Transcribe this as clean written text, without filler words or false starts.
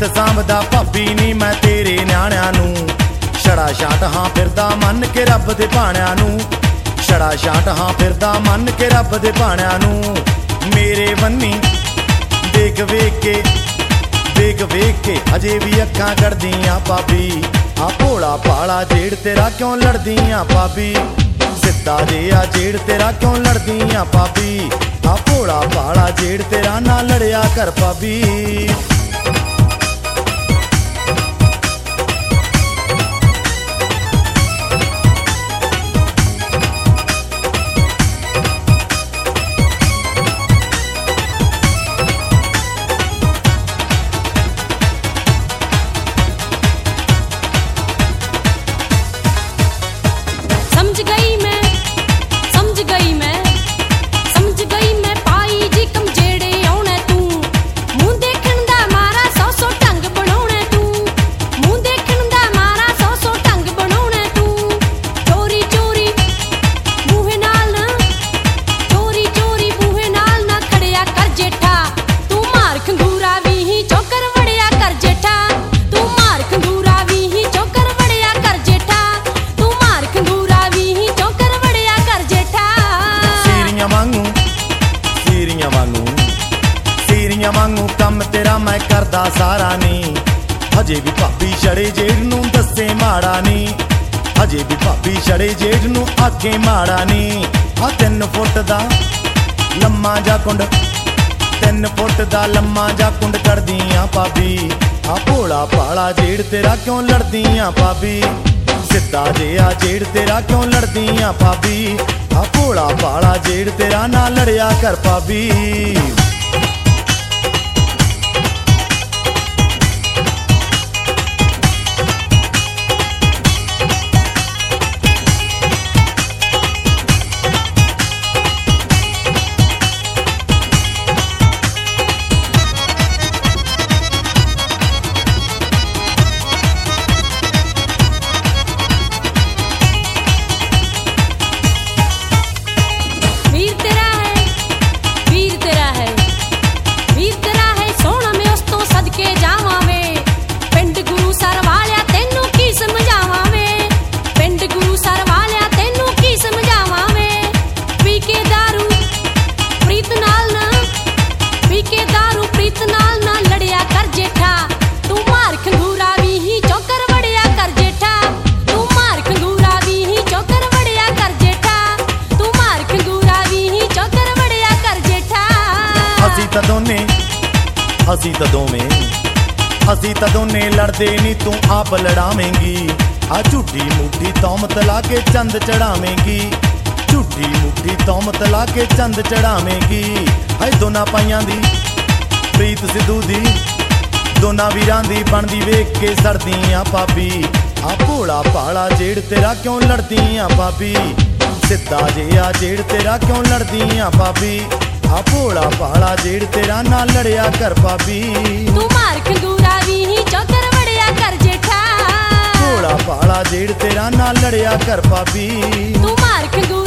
ਪੁੱਤ ਸਾਂਭਦਾ ਭਾਬੀ ਨੀ ਮੈਂ ਤੇਰੇ ਨਿਆਣਿਆਂ ਨੂੰ। ਛੜਾ ਛਾਟ ਹਾਂ ਫਿਰਦਾ ਮੰਨ ਕੇ ਰੱਬ ਦੇ ਭਾਣਿਆਂ ਨੂੰ। ਛੜਾ ਛਾਟ ਹਾਂ ਫਿਰਦਾ ਮੰਨ ਕੇ ਰੱਬ ਦੇ ਭਾਣਿਆਂ ਨੂੰ। ਮੇਰੇ ਬੰਨੀ ਦੇਖ ਵੇਖ ਕੇ ਵੇਖ ਵੇਖ ਕੇ ਅਜੇ ਵੀ ਅੱਖਾਂ ਕੱਢਦੀਆਂ ਭਾਬੀ। ਆ ਭੋਲਾ ਭਾਲਾ ਜੇੜ ਤੇਰਾ ਕਿਉਂ ਲੜਦੀਆਂ ਭਾਬੀ। ਸਿੱਧਾ ਜਿਹਾ ਜੇੜ ਤੇਰਾ ਕਿਉਂ ਲੜਦੀਆਂ ਭਾਬੀ। ਆ ਭੋਲਾ ਭਾਲਾ ਜੇੜ ਤੇਰਾ ਨਾ ਲੜਿਆ ਕਰ ਭਾਬੀ। ਸੀਰੀਆਂ ਵਾਂਗੂ ਕੰਮ ਤੇਰਾ ਮੈਂ ਕਰਦਾ ਸਾਰਾ ਨੀ। ਹਜੇ ਵੀ ਭਾਬੀ ਛੜੇ ਜੇੜ ਨੂੰ ਦੱਸੇ ਮਾੜਾ ਨੀ। ਹਜੇ ਵੀ ਭਾਬੀ ਛੜੇ ਜੇੜ ਨੂੰ ਆਖੇ ਮਾੜਾ ਨੀ। ਆ 3 ਫੁੱਟ ਦਾ ਲੰਮਾ ਜਾ ਕੁੰਡ 3 ਫੁੱਟ ਦਾ ਲੰਮਾ ਜਾ ਕੁੰਡ ਕੱਢਦੀਆਂ ਭਾਬੀ। ਆ ਭੋਲਾ ਭਾਲਾ ਜੇੜ ਤੇਰਾ ਕਿਉਂ ਲੜਦੀਆਂ ਭਾਬੀ। ਸਿੱਧਾ ਜਿਹਾ ਜੇੜ ਤੇਰਾ ਕਿਉਂ ਲੜਦੀਆਂ ਭਾਬੀ। ਆ ਭੋਲਾ ਭਾਲਾ ਜੇੜ ਤੇਰਾ ਨਾ ਲੜਿਆ ਕਰ ਭਾਬੀ। ਅਸੀਂ ਤਾਂ ਦੋਨੇ ਲੜਦੇ ਨੀ ਤੂੰ ਆਪ ਲੜਾਵੇਂਗੀ। ਆ ਝੂਠੀ ਮੂਠੀ ਤੌਮਤ ਲਾ ਕੇ ਚੰਦ ਚੜਾਵੇਂਗੀ। ਝੂਠੀ ਮੂਠੀ ਤੌਮਤ ਲਾ ਕੇ ਚੰਦ ਚੜਾਵੇਂਗੀ। ਹਾਏ ਦੋਨਾਂ ਪਾਈਆਂ ਦੀ ਪ੍ਰੀਤ ਸਿੱਧੂ ਦੀ ਦੋਨਾਂ ਵੀਰਾਂ ਦੀ ਬਣਦੀ ਵੇਖ ਕੇ ਸੜਦੀਆਂ ਭਾਬੀ। ਆ ਭੋਲਾ ਭਾਲਾ ਜੇੜ ਤੇਰਾ ਕਿਉਂ ਲੜਦੀਆਂ ਭਾਬੀ। ਸਿੱਧਾ ਜਿਹਾ ਜੇੜ ਤੇਰਾ ਕਿਉਂ ਲੜਦੀਆਂ ਭਾਬੀ। ਆ ਭੋਲਾ ਭਾਲਾ ਜੇੜ ਤੇਰਾ ਨਾ ਲੜਿਆ ਕਰ ਭਾਬੀ। ਤੂੰ ਮਾਰ ਖੰਗੂਰਾ ਵੀ ਹੀ ਚੌਕਰ ਵੜਿਆ ਕਰ ਜੇਠਾ। ਭੋਲਾ ਭਾਲਾ ਜੇੜ ਤੇਰਾ ਨਾ ਲੜਿਆ ਕਰ ਭਾਬੀ। ਤੂੰ ਮਾਰ ਖੰਗੂਰਾ